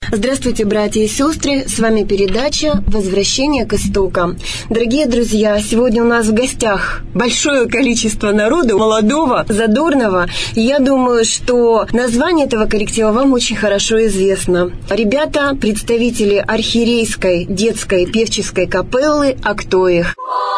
Здравствуйте, братья и сестры, с вами передача «Возвращение к истокам». Дорогие друзья, сегодня у нас в гостях большое количество народу, молодого, задорного. И я думаю, что название этого коллектива вам очень хорошо известно. Ребята – представители архиерейской детской певческой капеллы «А кто их?».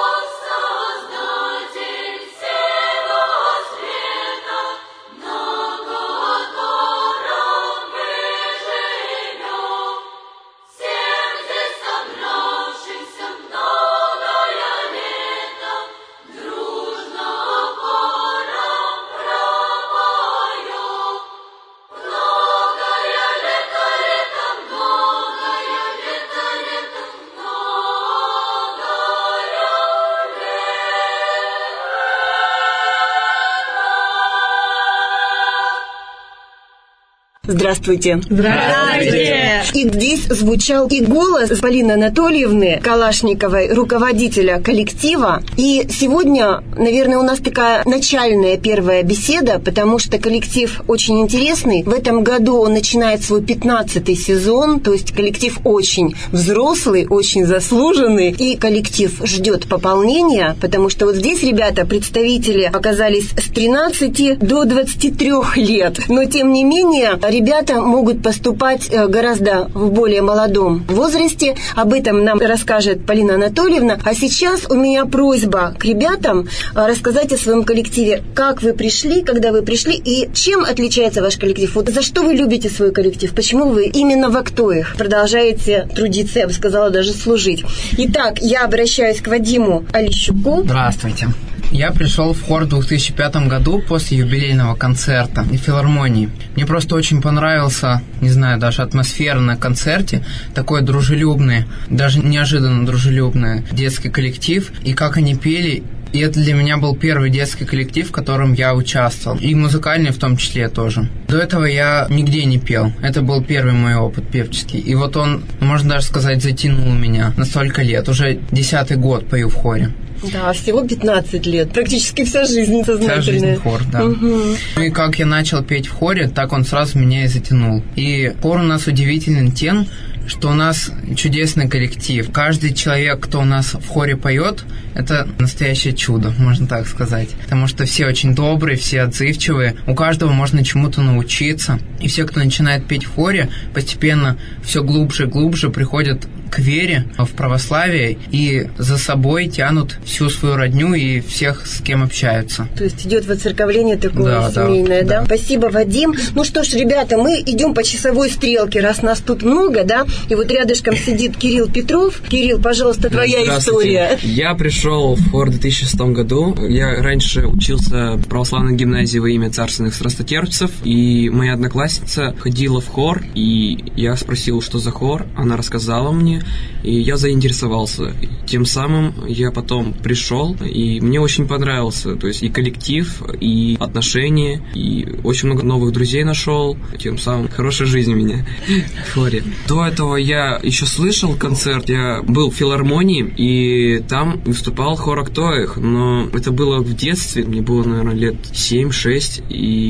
Здравствуйте. Здравствуйте. И здесь звучал и голос Полины Анатольевны Калашниковой, руководителя коллектива. И сегодня, наверное, у нас такая начальная первая беседа, потому что коллектив очень интересный. В этом году он начинает свой 15-й сезон, то есть коллектив очень взрослый, очень заслуженный. И коллектив ждет пополнения, потому что вот здесь ребята, представители, оказались с 13 до 23 лет. Но, тем не менее, ребята могут поступать гораздо в более молодом возрасте. Об этом нам расскажет Полина Анатольевна. А сейчас у меня просьба к ребятам рассказать о своем коллективе. Как вы пришли, когда вы пришли, и чем отличается ваш коллектив? Вот за что вы любите свой коллектив? Почему вы именно в «А кто их?» продолжаете трудиться, я бы сказала, даже служить? Итак, я обращаюсь к Вадиму Олещуку. Здравствуйте. Я пришел в хор в 2005 году после юбилейного концерта в филармонии. Мне просто очень понравился, не знаю, даже атмосфера на концерте, такой дружелюбный, даже неожиданно дружелюбный детский коллектив, и как они пели. И это для меня был первый детский коллектив, в котором я участвовал. И музыкальный в том числе тоже. До этого я нигде не пел. Это был первый мой опыт певческий. И вот он, можно даже сказать, затянул меня на столько лет. Уже 10-й год пою в хоре. Да, всего 15 лет. Практически вся жизнь сознательная. Вся жизнь хор, да. Угу. И как я начал петь в хоре, так он сразу меня и затянул. И хор у нас удивителен тем, что у нас чудесный коллектив. Каждый человек, кто у нас в хоре поет, это настоящее чудо, можно так сказать. Потому что все очень добрые, все отзывчивые, у каждого можно чему-то научиться. И все, кто начинает петь в хоре, постепенно все глубже и глубже приходят к вере в православие и за собой тянут всю свою родню и всех, с кем общаются. То есть идет воцерковление такое семейное, да? Спасибо, Вадим. Ну что ж, ребята, мы идем по часовой стрелке, раз нас тут много, да? И вот рядышком сидит Кирилл Петров. Кирилл, пожалуйста, твоя история. Я пришел в хор в 2006 году. Я раньше учился в православной гимназии во имя царственных страстотерпцев, и моя одноклассница ходила в хор, и я спросил, что за хор. Она рассказала мне, и я заинтересовался. Тем самым я потом пришел, и мне очень понравился. То есть и коллектив, и отношения, и очень много новых друзей нашел. Тем самым хорошая жизнь у меня в хоре. До этого я еще слышал концерт. Я был в филармонии, и там выступал хор «А кто их?», но это было в детстве. Мне было, наверное, лет 7-6,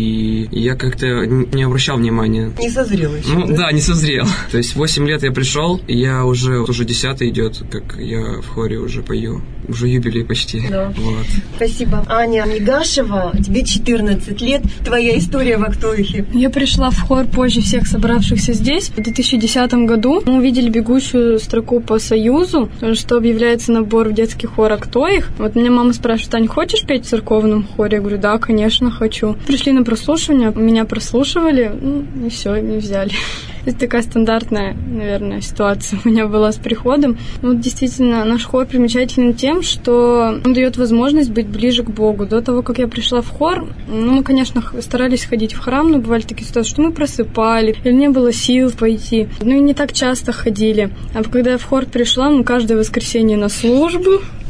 и я как-то не обращал внимания. Не созрел еще. Ну да, не созрел. То есть 8 лет я пришел, и я уже 10-й идет, как я в хоре уже пою. Уже юбилей почти. Да. Вот. Спасибо. Аня Мигашева, тебе 14 лет. Твоя история в «А кто их?». Я пришла в хор позже всех собравшихся здесь. В 2010 году мы увидели бегущую строку по Союзу, что объявляется набор в детский хор «А кто их?». Вот меня мама спрашивает: Ань, хочешь петь в церковном хоре? Я говорю: да, конечно, хочу. Пришли на прослушивание, меня прослушивали, и все, и взяли. Это такая стандартная, наверное, ситуация у меня была с приходом. Вот действительно, наш хор примечателен тем, что он дает возможность быть ближе к Богу. До того, как я пришла в хор, мы, конечно, старались ходить в храм, но бывали такие ситуации, что мы просыпали, или не было сил пойти. Ну и не так часто ходили. А когда я в хор пришла, каждое воскресенье на службу,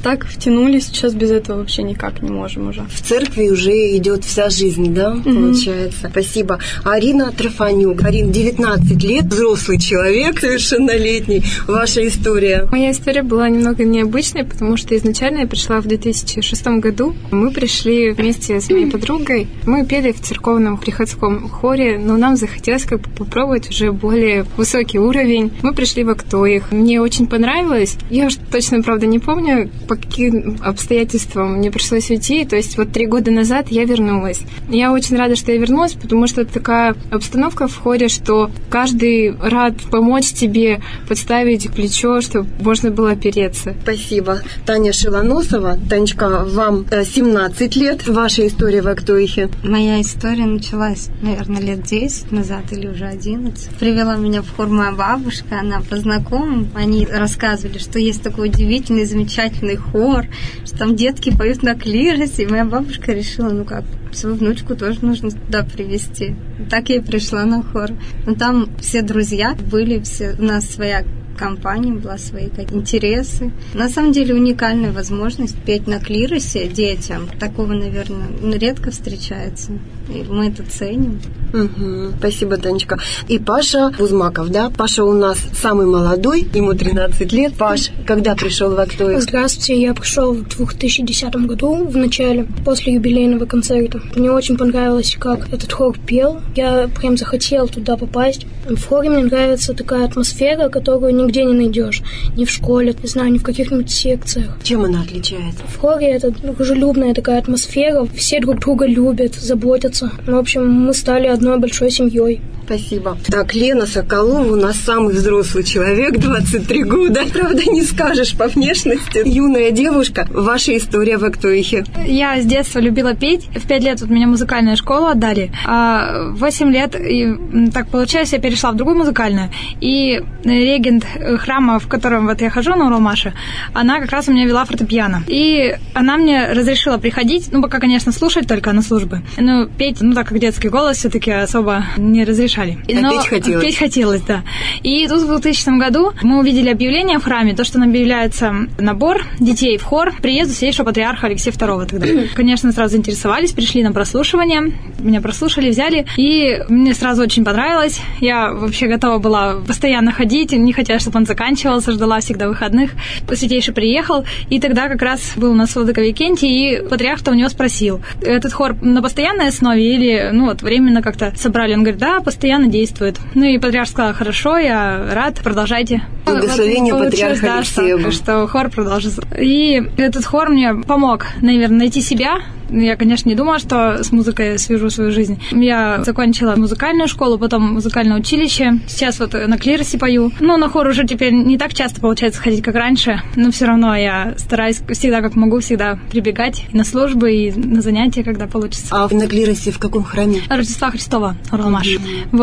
так втянулись, сейчас без этого вообще никак не можем уже. В церкви уже идет вся жизнь, да, получается. Спасибо. Арина Трофанюк. Арин, 19 лет, взрослый человек, совершеннолетний. Ваша история? Моя история была немного необычной, потому что изначально я пришла в 2006 году. Мы пришли вместе с моей подругой. Мы пели в церковном приходском хоре, но нам захотелось как бы попробовать уже более высокий уровень. Мы пришли в Актоих. Мне очень понравилось. Я уж точно, правда, не помню, по каким обстоятельствам мне пришлось уйти. То есть вот 3 года назад я вернулась. Я очень рада, что я вернулась, потому что это такая обстановка в хоре, что каждый рад помочь тебе, подставить плечо, чтобы можно было опереться. Спасибо. Таня Шилоносова. Танечка, вам 17 лет. Ваша история в Актоихе? Моя история началась, наверное, лет 10 назад или уже 11. Привела меня в хор моя бабушка, она по знакомым. Они рассказывали, что есть такой удивительный, замечательный хор, что там детки поют на клиросе. И моя бабушка решила, свою внучку тоже нужно туда привезти. Так я и пришла на хор. Но там все друзья были, у нас своя компания была, свои интересы. На самом деле уникальная возможность петь на клиросе детям. Такого, наверное, редко встречается. И мы это ценим. Спасибо, Танечка. И Паша Бузмаков, да? Паша у нас самый молодой, ему 13 лет. Паш, когда пришел в Актоих? Здравствуйте, я пришел в 2010 году, в начале, после юбилейного концерта. Мне очень понравилось, как этот хор пел. Я прям захотел туда попасть. В хоре мне нравится такая атмосфера, которую нигде не найдешь. Ни в школе, не знаю, ни в каких-нибудь секциях. Чем она отличается? В хоре это дружелюбная такая атмосфера. Все друг друга любят, заботятся. В общем, мы стали одной большой семьей. Спасибо. Так, Лена Соколова у нас самый взрослый человек, 23 года. Правда, не скажешь по внешности. Юная девушка. Ваша история в Актоихе? Я с детства любила петь. В 5 лет меня музыкальную школу отдали. А в 8 лет, и так получилось, я перешла в другую музыкальную. И регент храма, в котором вот я хожу, на Уралмаше, она как раз у меня вела фортепиано. И она мне разрешила приходить, пока, конечно, слушать только на службы. Но петь, так как детский голос, все-таки особо не разрешали. Но петь хотелось? Петь хотелось, да. И тут в 2000 году мы увидели объявление в храме, то, что объявляется набор детей в хор к приезду Святейшего Патриарха Алексея II тогда. Конечно, сразу заинтересовались, пришли на прослушивание, меня прослушали, взяли, и мне сразу очень понравилось. Я вообще готова была постоянно ходить, не хотела, чтобы он заканчивался, ждала всегда выходных. Святейший приехал, и тогда как раз был у нас владыка Викентий, и патриарх-то у него спросил, этот хор на постоянной основе или, временно как-то собрали? Он говорит, да, постоянно действует. И патриарх сказал, хорошо, я рад, продолжайте. Благословение патриарха Алексея. Что хор продолжится. И этот хор мне помог, наверное, найти себя. Я, конечно, не думала, что с музыкой свяжу свою жизнь. Я закончила музыкальную школу, потом музыкальное училище. Сейчас вот на клиросе пою. На хор уже теперь не так часто получается ходить, как раньше, но все равно я стараюсь всегда, как могу, всегда прибегать и на службы, и на занятия, когда получится. А на клиросе в каком храме? Рождества Христова, Уралмаш.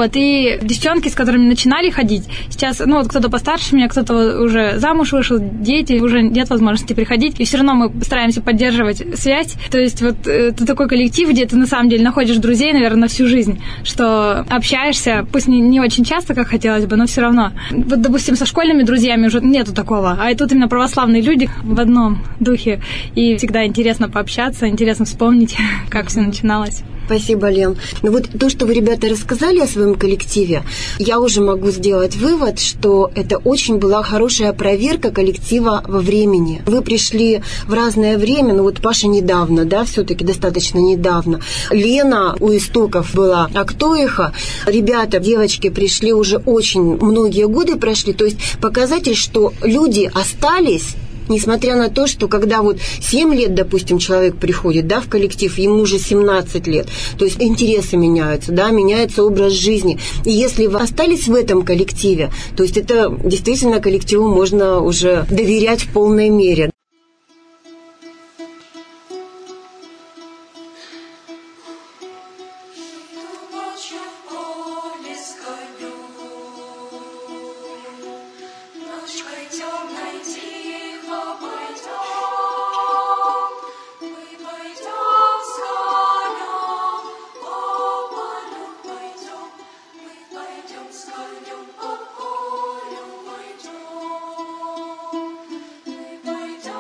И девчонки, с которыми начинали ходить, сейчас, кто-то постарше меня, кто-то уже замуж вышел, дети, уже нет возможности приходить, и все равно мы стараемся поддерживать связь. То есть это такой коллектив, где ты на самом деле находишь друзей, наверное, на всю жизнь, что общаешься, пусть не очень часто, как хотелось бы, но все равно. Вот, допустим, со школьными друзьями уже нету такого, а тут именно православные люди в одном духе, и всегда интересно пообщаться, интересно вспомнить, как все начиналось. Спасибо, Лен. То, что вы, ребята, рассказали о своем коллективе, я уже могу сделать вывод, что это очень была хорошая проверка коллектива во времени. Вы пришли в разное время, Паша недавно, да, все-таки достаточно недавно. Лена у истоков была Актоиха. Ребята, девочки пришли уже очень многие годы прошли, то есть показатель, что люди остались. Несмотря на то, что когда 7 лет, допустим, человек приходит, да, в коллектив, ему уже 17 лет, то есть интересы меняются, да, меняется образ жизни. И если вы остались в этом коллективе, то есть это действительно коллективу можно уже доверять в полной мере. Пойдем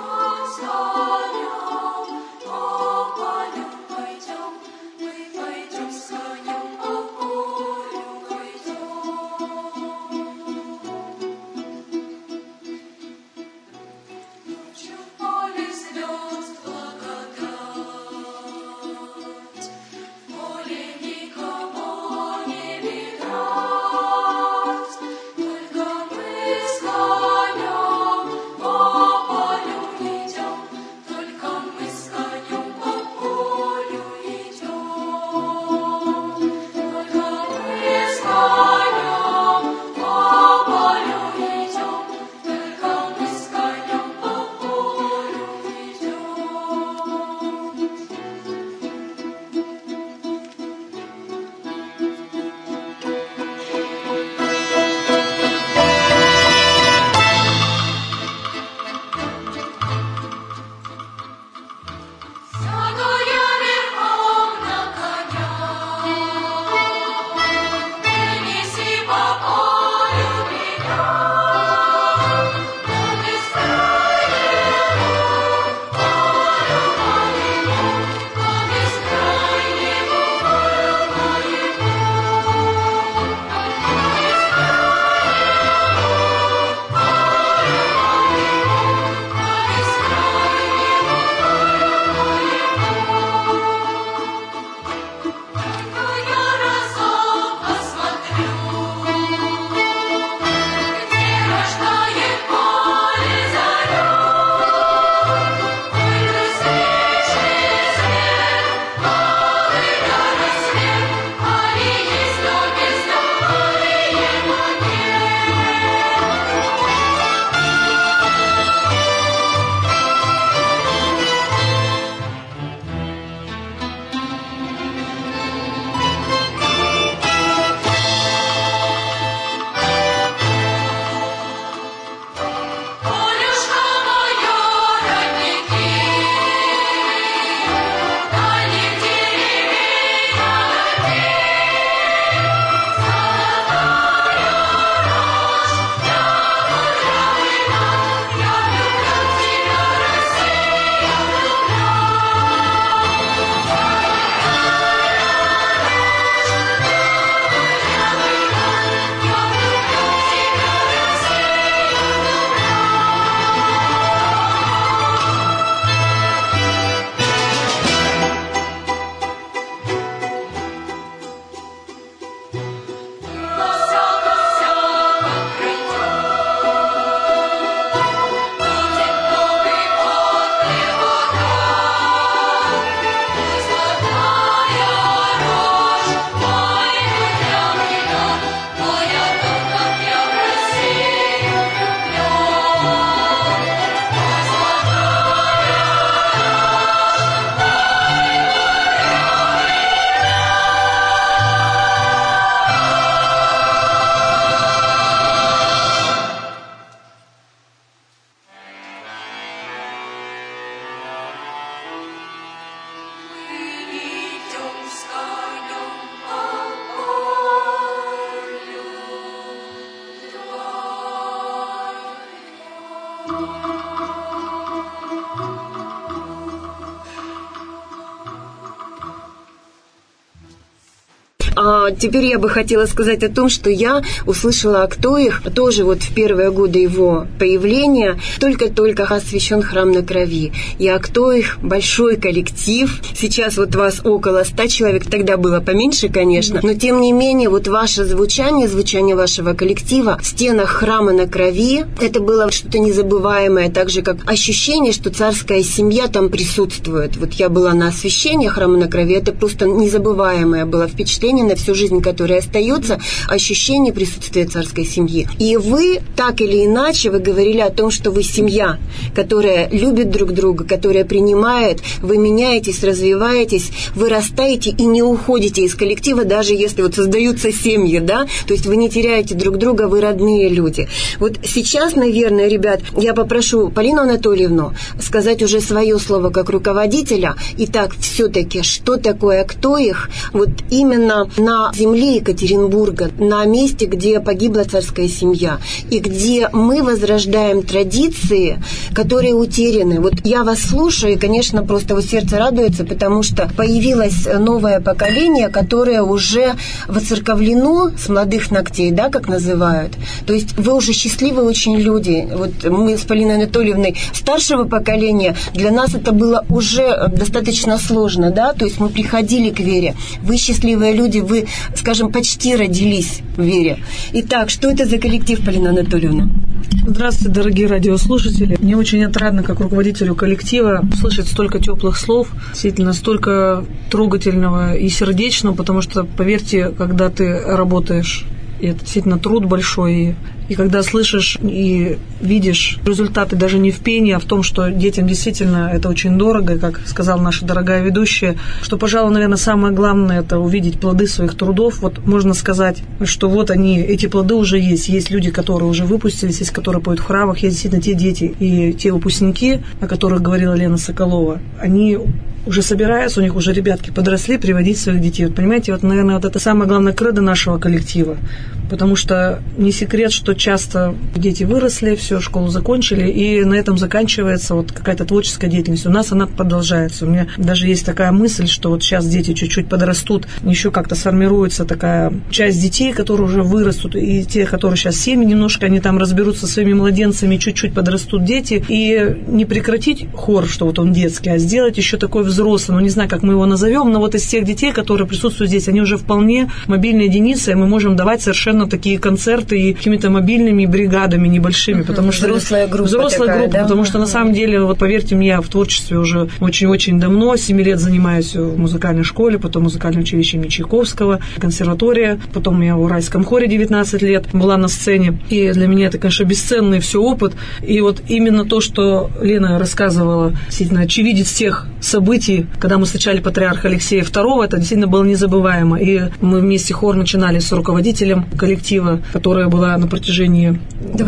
А теперь я бы хотела сказать о том, что я услышала о Ктоих тоже вот в первые годы его появления. Только-только освящен храм на крови. И о Ктоих большой коллектив. Сейчас вот вас около 100 человек. Тогда было поменьше, конечно. Но тем не менее, вот ваше звучание вашего коллектива в стенах храма на крови, это было что-то незабываемое. Так же, как ощущение, что царская семья там присутствует. Вот я была на освящении храма на крови. Это просто незабываемое было впечатление на всю жизнь, которое остается, ощущение присутствия царской семьи. И вы, так или иначе, вы говорили о том, что вы семья, которая любит друг друга, которая принимает, вы меняетесь, развиваетесь, вы растаете и не уходите из коллектива, даже если вот создаются семьи, да, то есть вы не теряете друг друга, вы родные люди. Вот сейчас, наверное, ребят, я попрошу Полину Анатольевну сказать уже свое слово как руководителя. Итак, все-таки, что такое Ктоих? Вот именно на земле Екатеринбурга, на месте, где погибла царская семья, и где мы возрождаем традиции, которые утеряны. Вот я вас слушаю, и, конечно, просто вот сердце радуется, потому что появилось новое поколение, которое уже воцерковлено с молодых ногтей, да, как называют. То есть вы уже счастливые очень люди. Вот мы с Полиной Анатольевной старшего поколения, для нас это было уже достаточно сложно, да, то есть мы приходили к вере. Вы счастливые люди, вы, скажем, почти родились в вере. Итак, что это за коллектив, Полина Анатольевна? Здравствуйте, дорогие радиослушатели. Мне очень отрадно, как руководителю коллектива, слышать столько теплых слов, действительно, столько трогательного и сердечного, потому что, поверьте, когда ты работаешь, и это действительно труд большой, и когда слышишь и видишь результаты даже не в пении, а в том, что детям действительно это очень дорого, и, как сказала наша дорогая ведущая, что, пожалуй, наверное, самое главное – это увидеть плоды своих трудов. Вот можно сказать, что вот они, эти плоды уже есть. Есть люди, которые уже выпустились, есть, которые поют в храмах, есть действительно те дети и те выпускники, о которых говорила Лена Соколова, они уже собираются, у них уже ребятки подросли, приводить своих детей. Вот понимаете, вот, наверное, вот это самое главное кредо нашего коллектива. Потому что не секрет, что часто дети выросли, все, школу закончили, и на этом заканчивается вот какая-то творческая деятельность. У нас она продолжается. У меня даже есть такая мысль, что вот сейчас дети чуть-чуть подрастут, еще как-то сформируется такая часть детей, которые уже вырастут, и те, которые сейчас семьи немножко, они там разберутся со своими младенцами, чуть-чуть подрастут дети, и не прекратить хор, что вот он детский, а сделать еще такой взрослый, ну не знаю, как мы его назовем, но вот из тех детей, которые присутствуют здесь, они уже вполне мобильные единицы, и мы можем давать совершенно такие концерты и какими-то мобильными бригадами небольшими, потому что взрослая группа, да? Потому что на самом деле, вот поверьте мне, я в творчестве уже очень-очень давно, 7 лет занимаюсь в музыкальной школе, потом в музыкальном училище имени Чайковского, консерватория, потом я в Уральском хоре 19 лет была на сцене, и для меня это, конечно, бесценный все опыт, и вот именно то, что Лена рассказывала, действительно, очевидец тех событий, когда мы встречали патриарха Алексея II, это действительно было незабываемо, и мы вместе хор начинали с руководителем коллектива, которая была на протяжении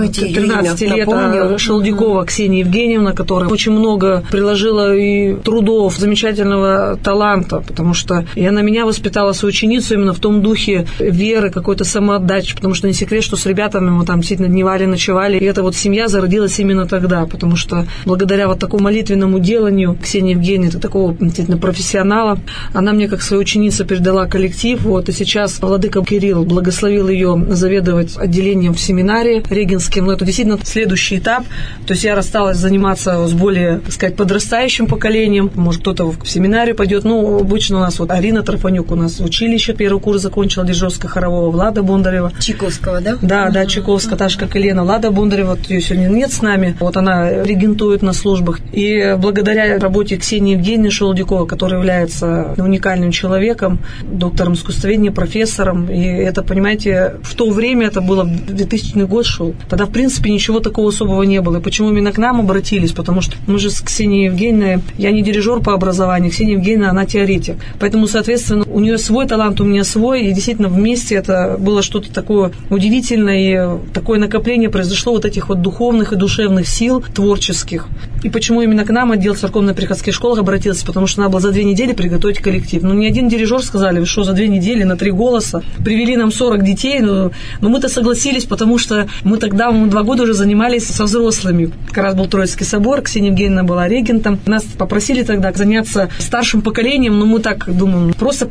13 лет, Шелдякова Ксения Евгеньевна, которая очень много приложила и трудов, замечательного таланта, потому что и она меня воспитала, свою ученицу, именно в том духе веры, какой-то самоотдачи, потому что не секрет, что с ребятами мы там действительно дневали, ночевали, и эта вот семья зародилась именно тогда, потому что благодаря вот такому молитвенному деланию Ксении Евгеньевны, это такого действительно профессионала, она мне как своя ученица передала коллектив, вот, и сейчас владыка Кирилл благословил ее заведовать отделением в семинаре Регинским, но это действительно следующий этап, то есть я рассталась заниматься с более, так сказать, подрастающим поколением, может, кто-то в семинаре пойдет, ну, обычно у нас вот Арина Трофанюк у нас в училище первый курс закончила, Дежовско-хорового, Влада Бондарева. Чайковского, да? Да, Чайковская, так же, как и Лена. Влада Бондарева, вот ее сегодня нет с нами, вот она регентует на службах, и благодаря работе Ксении Евгеньевны Шелдяковой, которая является уникальным человеком, доктором искусствоведения, профессором, и это, понимаете, в то время, это было 2000 год шел, тогда, в принципе, ничего такого особого не было. И почему именно к нам обратились? Потому что мы же с Ксенией Евгеньевной, я не дирижер по образованию, Ксения Евгеньевна, она теоретик. Поэтому, соответственно, у нее свой талант, у меня свой, и действительно вместе это было что-то такое удивительное, и такое накопление произошло вот этих вот духовных и душевных сил творческих. И почему именно к нам отдел церковно-приходских школ обратился? Потому что надо было за 2 недели приготовить коллектив. Ну, ни один дирижер сказали, вы что, за 2 недели на 3 голоса привели нам 40 детей, но мы-то согласились, потому что мы тогда, 2 года уже занимались со взрослыми. Как раз был Троицкий собор, Ксения Евгеньевна была регентом. Нас попросили тогда заняться старшим поколением, но мы так думаем, просто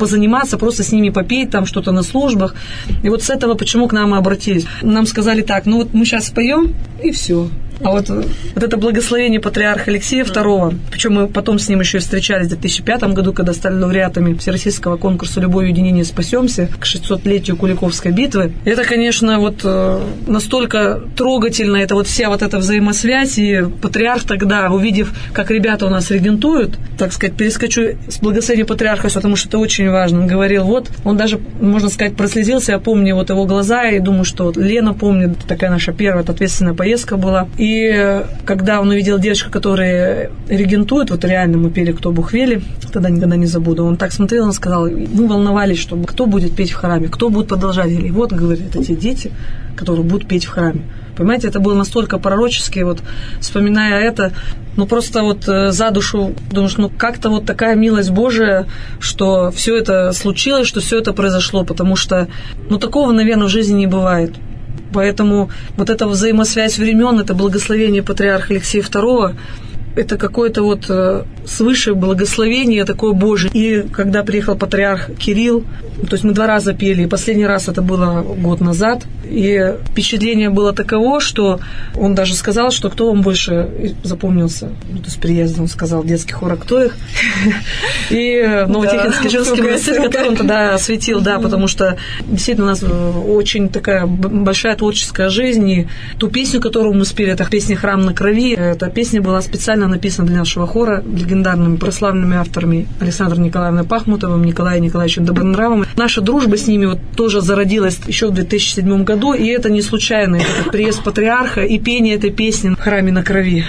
позаниматься, просто с ними попеть, там что-то на службах. И вот с этого почему к нам и обратились. Нам сказали так, ну вот мы сейчас споем, и все. А вот это благословение патриарха Алексея II, причем мы потом с ним еще и встречались в 2005 году, когда стали лауреатами Всероссийского конкурса «Любовь, уединение, спасемся» к 600-летию Куликовской битвы. Это, конечно, вот настолько трогательно, это вот вся вот эта взаимосвязь, и патриарх тогда, увидев, как ребята у нас регентуют, так сказать, перескочу с благословения патриарха, потому что это очень важно, он говорил, вот, он даже, можно сказать, прослезился, я помню вот его глаза, и думаю, что вот Лена помнит, такая наша первая ответственная поездка была. И когда он увидел девочку, которая регентует, вот реально мы пели «Кто Бог вели», тогда никогда не забуду, он так смотрел, он сказал, мы волновались, что кто будет петь в храме, кто будет продолжать. И вот, говорит, это те дети, которые будут петь в храме. Понимаете, это было настолько пророчески, вот вспоминая это, ну просто вот за душу думаешь, ну как-то вот такая милость Божия, что все это случилось, что все это произошло, потому что, ну такого, наверное, в жизни не бывает. Поэтому вот эта взаимосвязь времен, это благословение патриарха Алексея II, это какое-то вот свыше благословение такое Божие. И когда приехал патриарх Кирилл, то есть мы 2 раза пели, и последний раз это было год назад, и впечатление было таково, что он даже сказал, что кто вам больше запомнился, ну, то есть приездом, он сказал, детский хор, а кто их? И Новотихинский женский монастырь, который он тогда осветил, да, потому что действительно у нас очень такая большая творческая жизнь, и ту песню, которую мы спели, это песня «Храм на крови», эта песня была специально написана для нашего хора легендарными прославленными авторами Александром Николаевной Пахмутовым, Николаем Николаевичем Добронравовым. Наша дружба с ними вот тоже зародилась еще в 2007 году, и это не случайно, этот приезд патриарха и пение этой песни в «Храме на крови».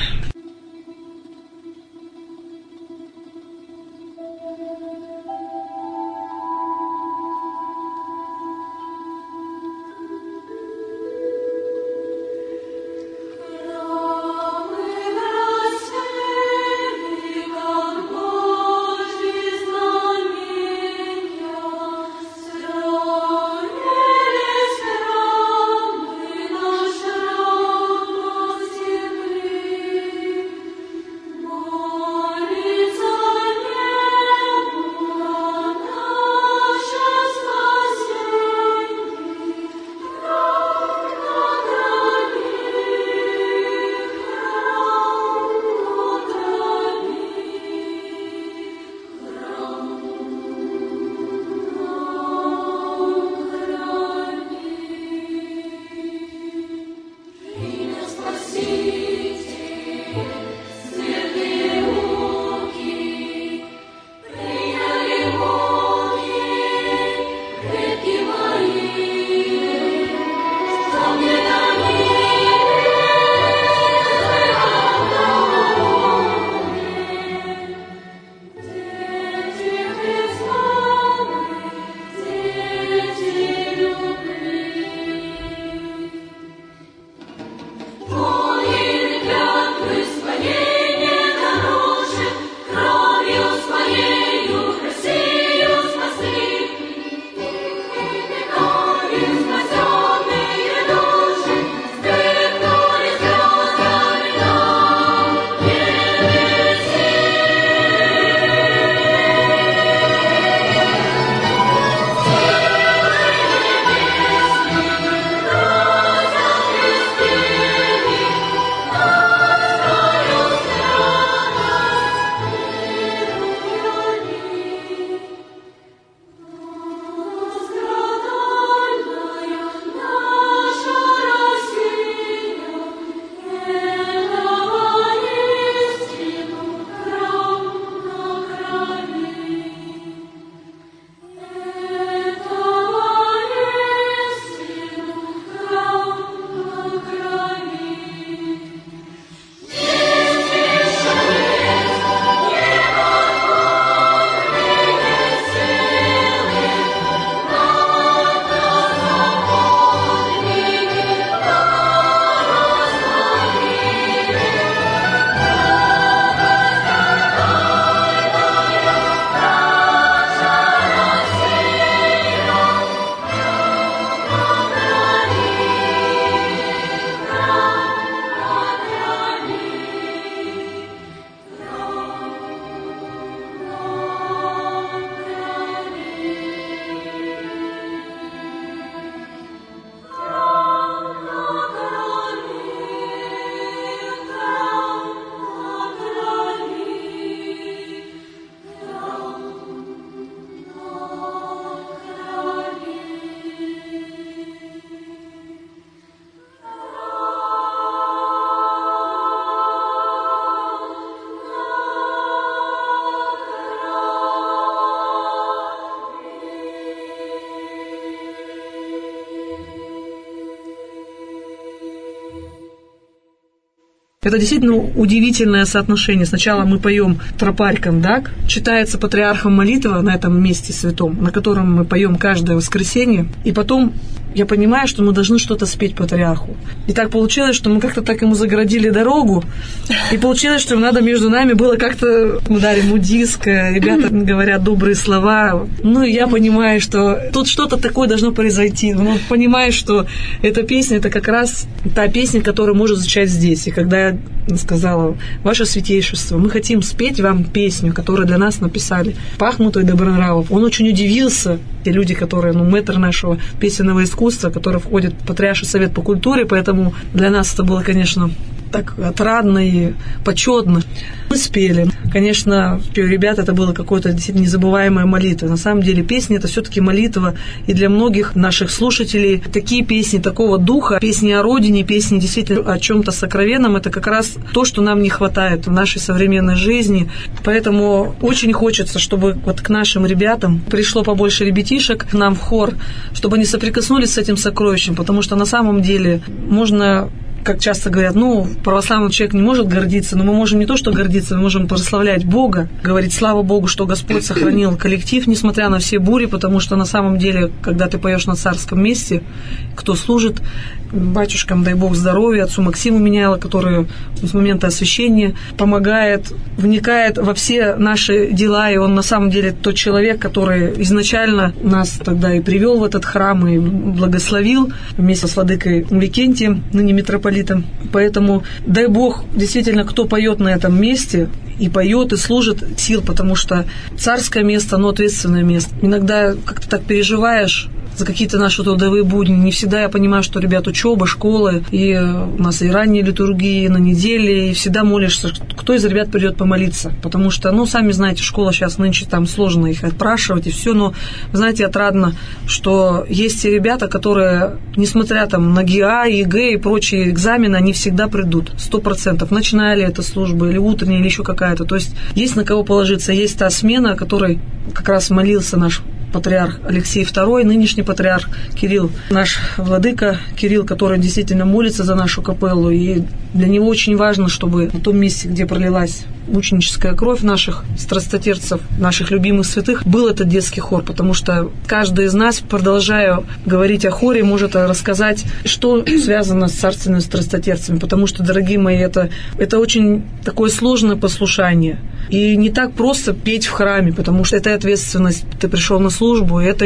Это действительно удивительное соотношение. Сначала мы поем тропарь Кандак, читается патриархом молитва на этом месте святом, на котором мы поем каждое воскресенье, и потом я понимаю, что мы должны что-то спеть патриарху. И так получилось, что мы как-то так ему загородили дорогу, и получилось, что надо между нами было как-то... Мы дали ему диск, ребята говорят добрые слова. Ну, и я понимаю, что тут что-то такое должно произойти. Ну, понимаю, что эта песня, это как раз та песня, которая может звучать здесь. И когда я сказала: «Ваше святейшество, мы хотим спеть вам песню, которую для нас написали Пахмут и Добронравов», он очень удивился. Те люди, которые, мэтр нашего песенного искусства, который входит в Патриарший совет по культуре, поэтому для нас это было, конечно, так отрадно и почетно. Мы спели. Конечно, ребят, это было какое-то действительно незабываемая молитва. На самом деле песня – это все-таки молитва. И для многих наших слушателей такие песни такого духа, песни о родине, песни действительно о чем-то сокровенном – это как раз то, что нам не хватает в нашей современной жизни. Поэтому очень хочется, чтобы вот к нашим ребятам пришло побольше ребятишек к нам в хор, чтобы они соприкоснулись с этим сокровищем, потому что на самом деле можно... Как часто говорят, православный человек не может гордиться, но мы можем не то что гордиться, мы можем прославлять Бога, говорить слава Богу, что Господь сохранил коллектив, несмотря на все бури, потому что на самом деле, когда ты поешь на царском месте, кто служит батюшкам, дай Бог здоровья, отцу Максиму Меняйло, который с момента освящения помогает, вникает во все наши дела, и он на самом деле тот человек, который изначально нас тогда и привел в этот храм, и благословил вместе с владыкой Викентием, ныне митрополитом. Поэтому дай Бог, действительно, кто поет на этом месте, и поет, и служит сил, потому что царское место, оно ответственное место. Иногда как-то так переживаешь за какие-то наши трудовые будни. Не всегда я понимаю, что, ребят, учеба, школа, и у нас и ранние литургии на неделе, и всегда молишься, кто из ребят придет помолиться. Потому что, сами знаете, школа сейчас нынче там сложно их отпрашивать и все, но, знаете, отрадно, что есть и ребята, которые, несмотря на ГИА, ЕГЭ и прочие экзамены, они всегда придут, 100%. Ночная ли это служба, или утренняя, или еще какая-то. То есть есть на кого положиться, есть та смена, о которой как раз молился наш патриарх Алексей II, нынешний патриарх Кирилл, наш владыка Кирилл, который действительно молится за нашу капеллу, и для него очень важно, чтобы на том месте, где пролилась мученическая кровь наших страстотерцев, наших любимых святых, был этот детский хор, потому что каждый из нас, продолжая говорить о хоре, может рассказать, что связано с царственными страстотерцами, потому что, дорогие мои, это очень такое сложное послушание. И не так просто петь в храме, потому что это ответственность. Ты пришел на службу, это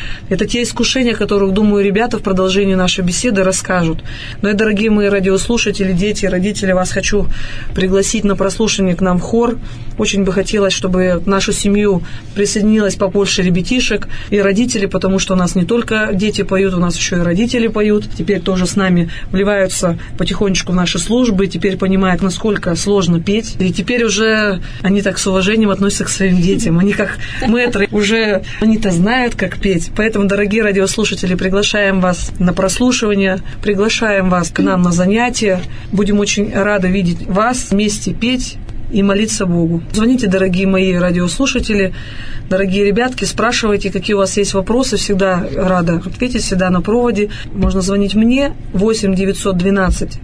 те искушения, о которых, думаю, ребята в продолжении нашей беседы расскажут. Но, дорогие мои радиослушатели, дети, родители, вас хочу пригласить на прослушивание к нам в хор. Очень бы хотелось, чтобы в нашу семью присоединилось побольше ребятишек и родителей, потому что у нас не только дети поют, у нас еще и родители поют. Теперь тоже с нами вливаются потихонечку в наши службы, теперь понимают, насколько сложно петь. И теперь уже они так с уважением относятся к своим детям. Они как мэтры уже, они-то знают, как петь. Поэтому, дорогие радиослушатели, приглашаем вас на прослушивание, приглашаем вас к нам на занятия. Будем очень рады видеть вас, вместе петь и молиться Богу. Звоните, дорогие мои радиослушатели, дорогие ребятки, спрашивайте, какие у вас есть вопросы, всегда рада ответить, всегда на проводе. Можно звонить мне 8 912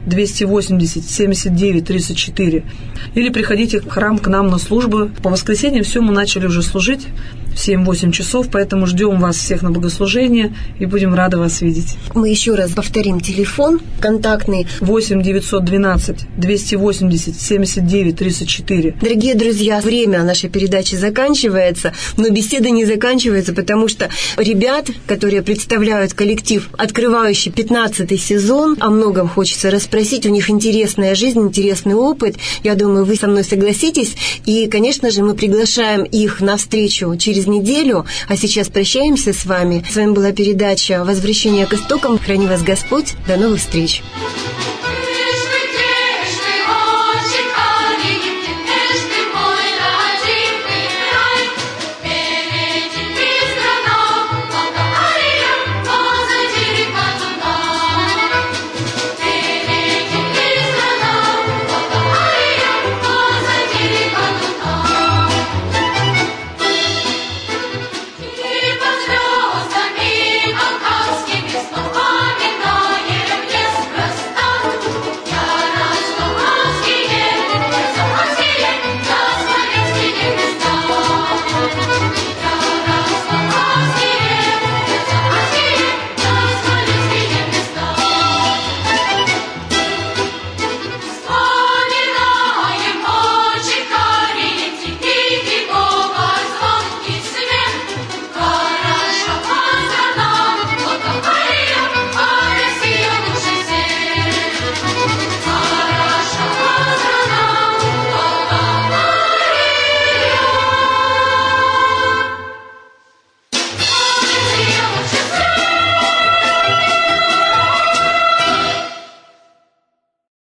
280 79 34 или приходите в храм к нам на службу. По воскресеньям все мы начали уже служить в 7-8 часов, поэтому ждем вас всех на богослужение и будем рады вас видеть. Мы еще раз повторим телефон контактный 8 912 280 79 34. Дорогие друзья, время нашей передачи заканчивается, но беседа не заканчивается, потому что ребят, которые представляют коллектив, открывающий 15-й сезон, о многом хочется расспросить, у них интересная жизнь, интересный опыт. Я думаю, вы со мной согласитесь. И, конечно же, мы приглашаем их на встречу через неделю. А сейчас прощаемся с вами. С вами была передача «Возвращение к истокам». Храни вас Господь. До новых встреч.